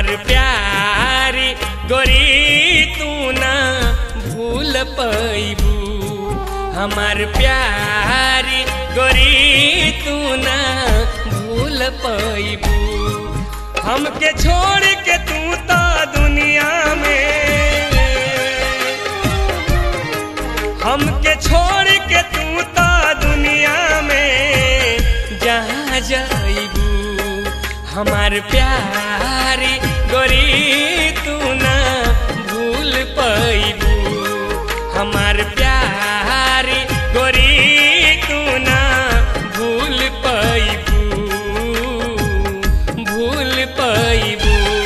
हमार प्यारी गोरी तू ना भूल पैबू, हमार प्यारी गोरी तू ना भूल पैबू। हमके छोड़ के तू तो दुनिया में, हमके छोड़ के तू तो दुनिया में जहाँ जाइबू, हमार प्यारी गोरी तू ना भूल पैबू, हमार प्यारी गोरी तू ना भूल पैबू, भूल पैबू।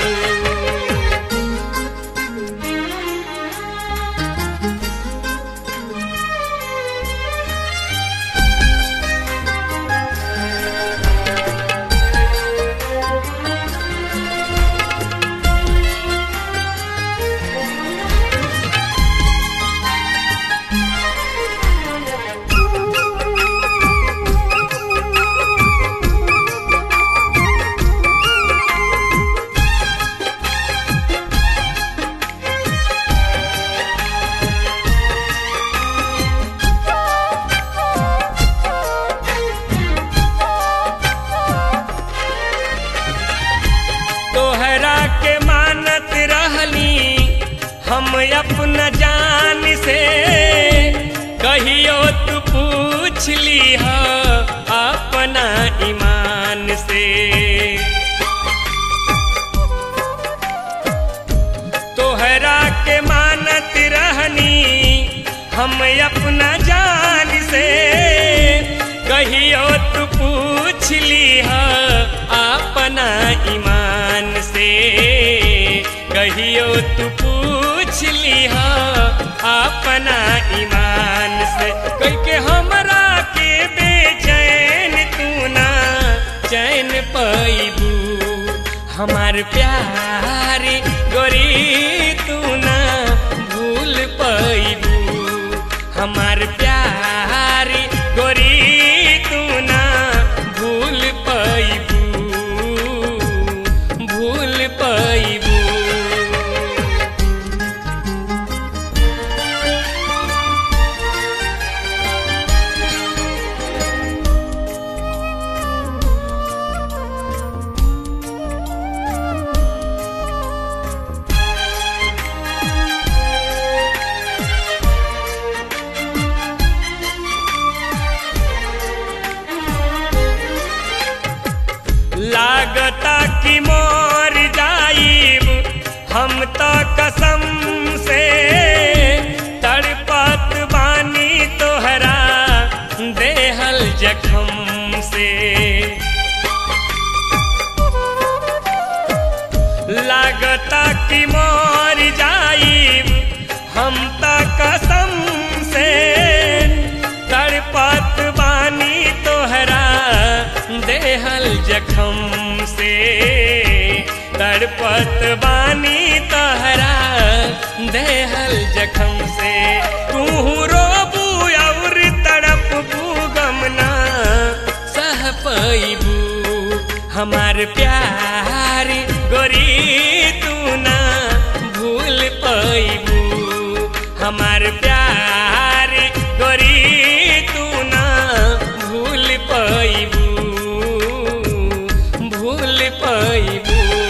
तोहरा के मानत रहली हम अपना जान से, कहियो तू पूछ ली हो अपना ईमान से। तोहरा के मानत रहनी हम अपना जान से, कहियो तू पूछ ली हो अपना ईमान से, कहियो तू पूछ ली हो अपना ईमान से। कह के हमरा के बेचैन तू ना चैन पैबू, हमार प्यारी गोरी तू ना भूल पैबू, हमार प्यारी गोरी तू ना भूल पैबू, भूल पैबू। लागता कि मोर जाइब हम तो कसम से, तड़पत बानी तोहरा देहल जखम से। लागता कि मोर जाइब हम तो कसम से, तड़पत बानी तोहरा देहल जखम से, तड़पत बानी तोहरा देहल जखम से। तू रोबू और तड़पबू गम ना सह पैबू, हमार प्यारी गोरी तू ना भूल पैबू, हमार प्यारी गोरी तू ना भूल पैबू, भूल पैबू।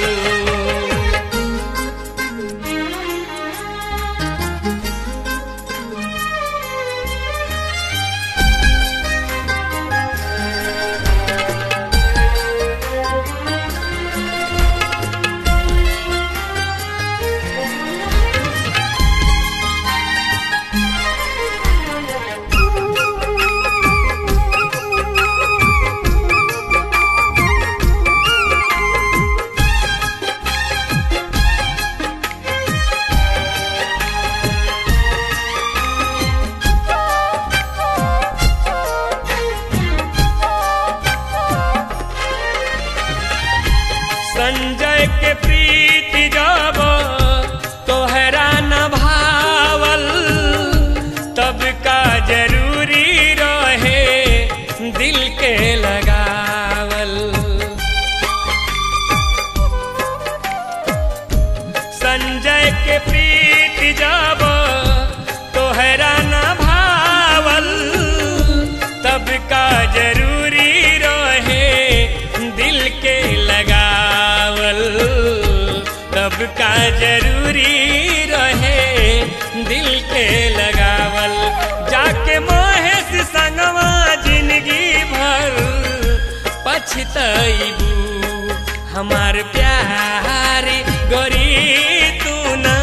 संजय के प्रीति जब तोहरा न भावल, तब का जरूरी रहे दिल के लगावल। के प्रीति जब तोहरा न भावल तब का जरूरी रहे दिल के लगावल तब का जरूरी रहे दिल के लगावल जाके महेश संगवा जिंदगी भर पछतैबू हमार प्यारी गोरी तू न